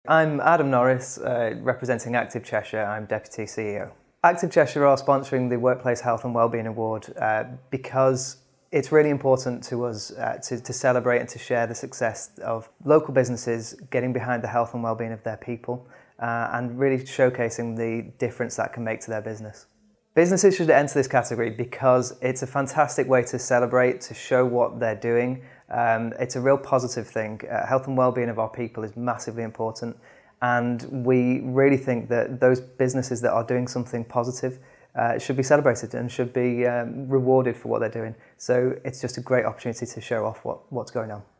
I'm Adam Norris, representing Active Cheshire. I'm Deputy CEO. Active Cheshire are sponsoring the Workplace Health and Wellbeing Award because it's really important to us to celebrate and to share the success of local businesses getting behind the health and wellbeing of their people and really showcasing the difference that can make to their business. Businesses should enter this category because it's a fantastic way to celebrate, to show what they're doing. It's a real positive thing. Health and wellbeing of our people is massively important, and we really think that those businesses that are doing something positive should be celebrated and should be rewarded for what they're doing. So it's just a great opportunity to show off what's going on.